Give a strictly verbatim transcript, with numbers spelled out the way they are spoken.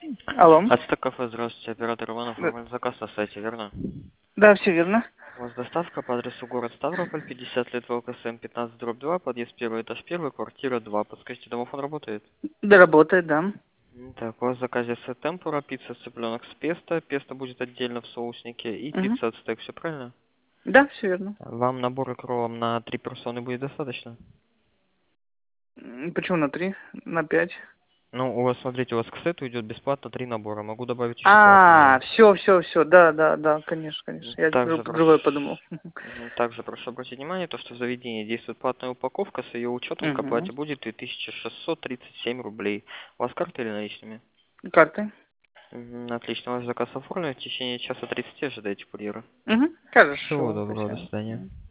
Алло. Ацтек кафе, здравствуйте. Оператор Иван, Да, оформлен заказ на сайте, верно? да, все верно. У вас доставка по адресу город Ставрополь, пятьдесят лет ВЛКСМ, пятнадцать дробь два, подъезд первый, этаж первый, квартира два. Подскажите, домофон работает? Да, работает, да. М, Так, у вас в заказе сет темпура, пицца цыпленок с песто, песто будет отдельно в соуснике и Угу. пицца ацтек, все правильно? Да, все верно. Вам набор кролом на три персоны будет достаточно? М, Почему на три? На пять? Ну, у вас, смотрите, у вас к сету идет бесплатно три набора, могу добавить еще А, платные. все, все, все, да, да, да, конечно, М, конечно. Я Также друг- прошу, другое подумал. мгм, также прошу обратить внимание, то, что в заведении действует платная упаковка, с ее учетом к Угу. оплате будет две тысячи шестьсот тридцать семь рублей. У вас карта или наличными? Карты? Мгм, Отлично, ваш заказ оформлен, в течение часа тридцати ожидайте курьера. Угу. Всего Хорошо, доброго, до спасибо. свидания.